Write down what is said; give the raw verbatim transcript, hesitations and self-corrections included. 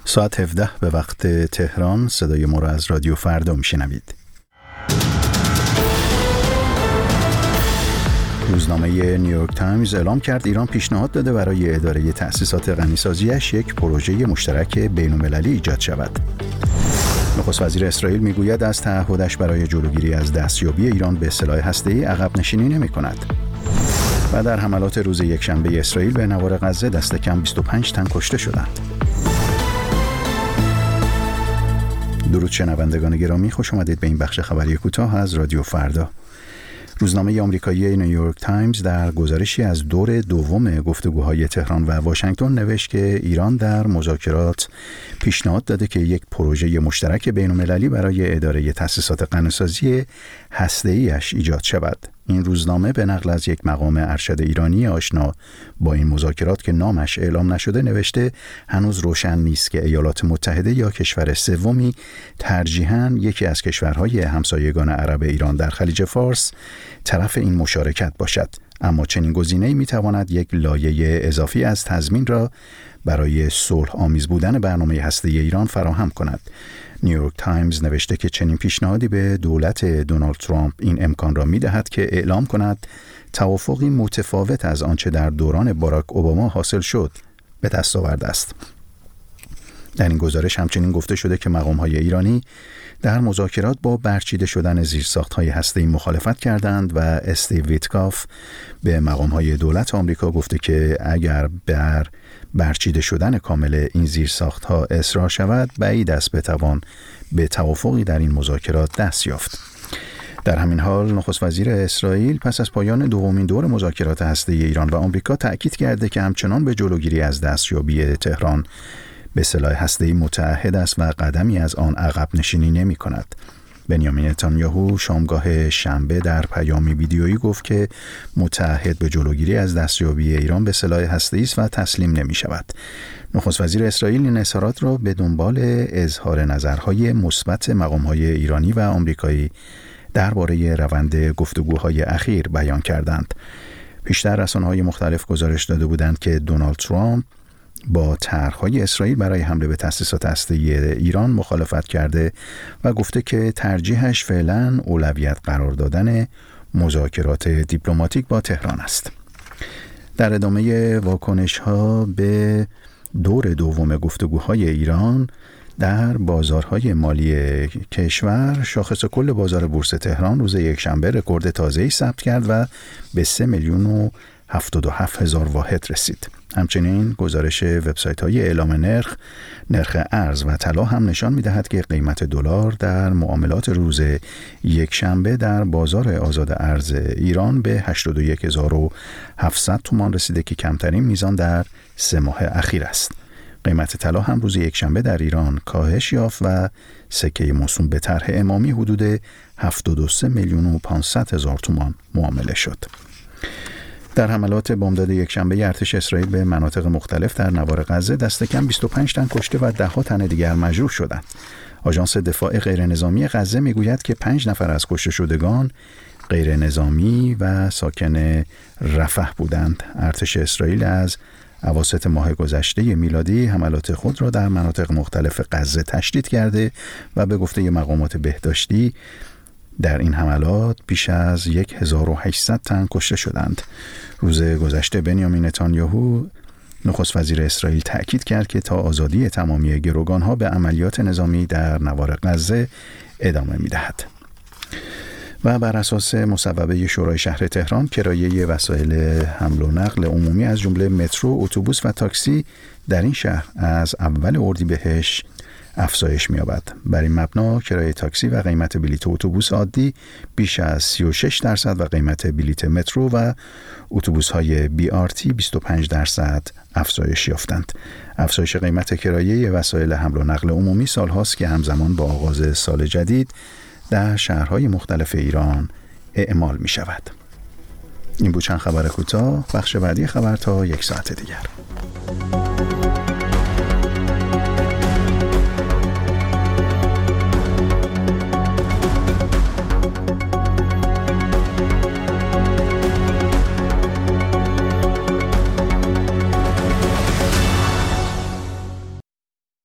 ساعت هفده به وقت تهران صدای ما را از رادیو فردا میشنوید. روزنامه نیویورک تایمز اعلام کرد ایران پیشنهاد داده برای اداره تأسیسات غنیسازیش یک پروژه مشترک بین‌المللی ایجاد شود. نخست وزیر اسرائیل میگوید از تعهدش برای جلوگیری از دستیابی ایران به سلاح هسته‌ای عقب نشینی نمی‌کند. و در حملات روز یکشنبه اسرائیل به نوار غزه دست کم بیست و پنج تن کشته شدند. درود شنوندگان گرامی، خوش آمدید به این بخش خبری کوتاه از رادیو فردا. روزنامه آمریکایی نیویورک تایمز در گزارشی از دور دوم گفتگوهای تهران و واشنگتن نوشت که ایران در مذاکرات پیشنهاد داده که یک پروژه مشترک بین‌المللی برای اداره تأسیسات غنیسازی هسته‌ای‌اش ایجاد شود. این روزنامه به نقل از یک مقام ارشد ایرانی آشنا با این مذاکرات که نامش اعلام نشده نوشته هنوز روشن نیست که ایالات متحده یا کشور سومی ترجیحاً یکی از کشورهای همسایگان عرب ایران در خلیج فارس طرف این مشارکت باشد، اما چنین گزینه‌ای می‌تواند یک لایه اضافی از تضمین را برای صلح آمیز بودن برنامه هسته‌ای ایران فراهم کند. نیویورک تایمز نوشته که چنین پیشنهادی به دولت دونالد ترامپ این امکان را می‌دهد که اعلام کند توافقی متفاوت از آنچه در دوران باراک اوباما حاصل شد به دست آورده است. در این گزارش همچنین گفته شده که مقام‌های ایرانی در مذاکرات با برچیده شدن زیرساخت‌های هسته‌ای مخالفت کردند و استیو ویتکاف به مقام‌های دولت آمریکا گفته که اگر بر برچیده شدن کامل این زیرساخت‌ها اصرار شود بعید است بتوان به توافقی در این مذاکرات دست یافت. در همین حال نخست وزیر اسرائیل پس از پایان دومین دور مذاکرات هسته‌ای ایران و آمریکا تأکید کرده که همچنان به جلوگیری از دستیابی تهران به سلاح هسته‌ای متعهد است و قدمی از آن عقب نشینی نمی‌کند. بنیامین نتانیاهو شامگاه شنبه در پیامی ویدیویی گفت که متعهد به جلوگیری از دستیابی ایران به سلاح هسته‌ای است و تسلیم نمی‌شود. نخست وزیر اسرائیل این اظهارات را به دنبال اظهار نظرهای مثبت مقام‌های ایرانی و آمریکایی درباره روند گفتگوهای اخیر بیان کردند. پیشتر رسانه‌های مختلف گزارش داده بودند که دونالد ترامپ با طرح‌های اسرائیل برای حمله به تأسیسات هسته‌ای ایران مخالفت کرده و گفته که ترجیحش فعلاً اولویت قرار دادن مذاکرات دیپلماتیک با تهران است. در ادامه واکنش‌ها به دور دوم گفتگوهای ایران در بازارهای مالی کشور، شاخص کل بازار بورس تهران روز یکشنبه رکورد تازه‌ای ثبت کرد و به سه میلیون و هفتاد و هفت هزار واحد رسید. همچنین گزارش وبسایت‌های اعلام نرخ، نرخ ارز و طلا هم نشان می‌دهد که قیمت دلار در معاملات روز یکشنبه در بازار آزاد ارز ایران به هشتاد و یک هزار و هفتصد تومان رسیده که کمترین میزان در سه ماه اخیر است. قیمت طلا هم روز یکشنبه در ایران کاهش یافت و سکه موسوم به طرح امامی حدود هفتاد و سه میلیون و پانصد هزار تومان معامله شد. در حملات بامداد یکشنبه ارتش اسرائیل به مناطق مختلف در نوار غزه دست کم بیست و پنج تن کشته و ده ها تن دیگر مجروح شدند. آژانس دفاع غیرنظامی غزه میگوید که پنج نفر از کشته شدگان غیرنظامی و ساکن رفح بودند. ارتش اسرائیل از اواسط ماه گذشته میلادی حملات خود را در مناطق مختلف غزه تشدید کرده و به گفته مقامات بهداشتی در این حملات بیش از هزار و هشتصد تن کشته شدند. روز گذشته بنیامین نتانیاهو نخست وزیر اسرائیل تأکید کرد که تا آزادی تمامی گروگان‌ها به عملیات نظامی در نوار غزه ادامه می‌دهد. و بر اساس مصوبه شورای شهر تهران کرایه وسایل حمل و نقل عمومی از جمله مترو، اتوبوس و تاکسی در این شهر از اول اردیبهشت افزایش می‌یابد. بر این مبنا کرایه تاکسی و قیمت بلیط اتوبوس عادی بیش از سی و شش درصد و قیمت بلیط مترو و اتوبوس‌های بی آر تی بیست و پنج درصد افزایش یافتند. افزایش قیمت کرایه وسایل حمل و نقل عمومی سال‌هاست که همزمان با آغاز سال جدید در شهرهای مختلف ایران اعمال می‌شود. این بود چند خبر کوتاه. بخش بعدی خبر تا یک ساعت دیگر.